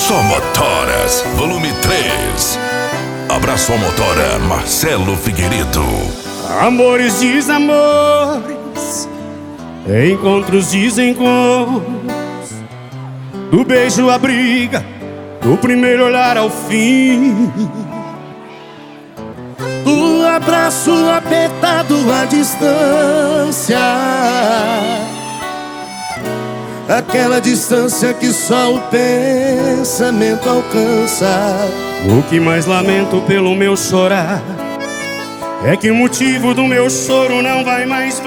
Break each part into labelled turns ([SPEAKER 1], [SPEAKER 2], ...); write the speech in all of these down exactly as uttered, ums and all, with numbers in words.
[SPEAKER 1] Só Motoras, volume três. Abraço a motora, Marcelo Figueiredo.
[SPEAKER 2] Amores, desamores, encontros, desencontros, do beijo à briga, do primeiro olhar ao fim,
[SPEAKER 3] do abraço apertado à distância, aquela distância que só o pensamento alcança.
[SPEAKER 2] O que mais lamento pelo meu chorar é que o motivo do meu choro não vai mais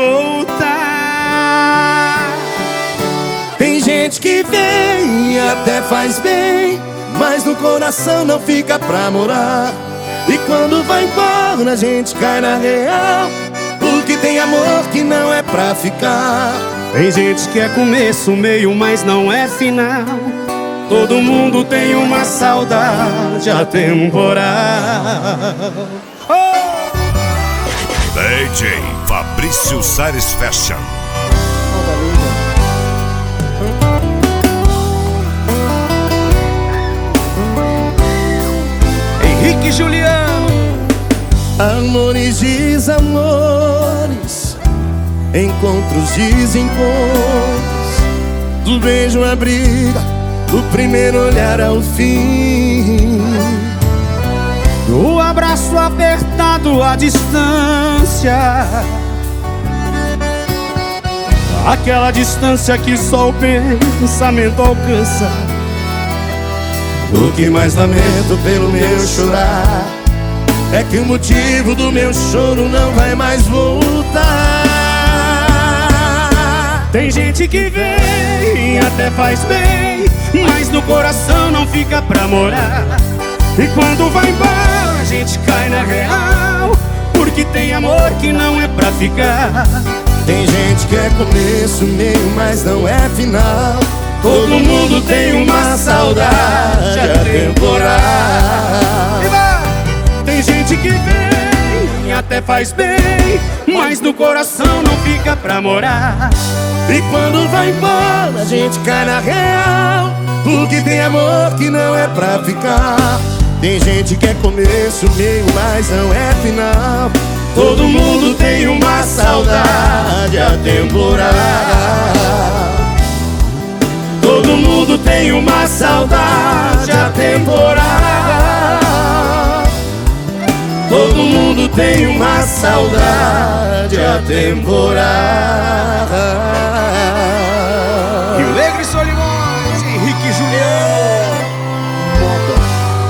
[SPEAKER 2] voltar.
[SPEAKER 3] Tem gente que vem e até faz bem, mas no coração não fica pra morar. E quando vai embora a gente cai na real, porque tem amor que não é pra ficar.
[SPEAKER 2] Tem gente que é começo, meio, mas não é final. Todo mundo tem uma saudade atemporal. Oh!
[SPEAKER 1] D J Fabrício Sares Fashion.
[SPEAKER 2] Henrique Juliano.
[SPEAKER 3] Amores, desamores, encontros, desencontros, do beijo à briga, do primeiro olhar ao fim,
[SPEAKER 2] do abraço apertado à distância, aquela distância que só o pensamento alcança.
[SPEAKER 3] O que mais lamento pelo meu chorar é que o motivo do meu choro não vai mais voltar.
[SPEAKER 2] Tem gente que vem, até faz bem, mas no coração não fica pra morar. E quando vai embora a gente cai na real, porque tem amor que não é pra ficar.
[SPEAKER 3] Tem gente que é começo, meio, mas não é final.
[SPEAKER 2] Todo mundo tem uma saudade atemporal. Tem gente que vem, até faz bem, mas no coração não fica pra morar.
[SPEAKER 3] E quando vai embora a gente cai na real, porque tem amor que não é pra ficar. Tem gente que é começo, meio, mas não é final.
[SPEAKER 2] Todo mundo tem uma saudade atemporal. Todo mundo tem uma saudade atemporal. Todo mundo tem uma saudade atemporal. Rio Negro e Solimões, Henrique Juliano.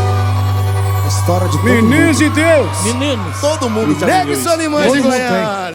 [SPEAKER 3] História de
[SPEAKER 2] Meninos de Deus.
[SPEAKER 3] Meninos. Todo mundo já viu isso. Negro e Solimões em Goiás.